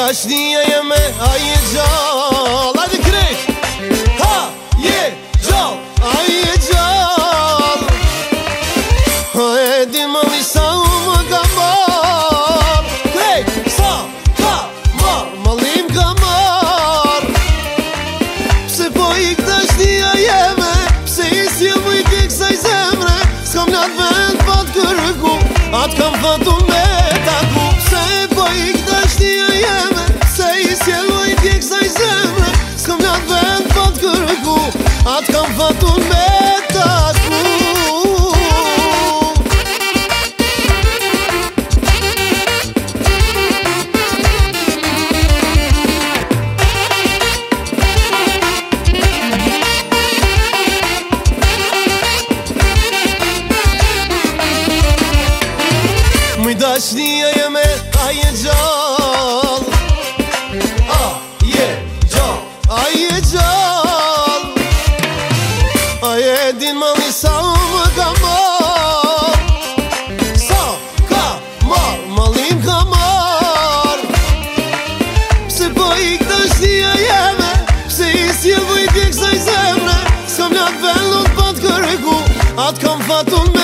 dashnia jeme, a je gjall. Hajde krejt, ha, je gjall, a je gjall. A e di mali sa u më ka marr. Krejt, sa ka marr, malim ka marr. Pse po ik dashnia jeme, pse i s'jel mujt i kësaj zemre. S'kam nat vend pa t'kërku, atë kam fatu me taku. Pse po ik dashnia jeme, pse i s'jel mujt i kësaj zemre. S'kam nat vend pa t'kërku, atë kam fatu me taku. Muj dashnia jeme, a je gjall. A je gjall, a je gjall. A je din mali sa u më ka marr. Sa ka marr, malim ka marr. Pse po ik dashnia jeme, pse i s'jel vujt i kësaj zemre. S'kam nat vend pa t'kërku, atë kam fatu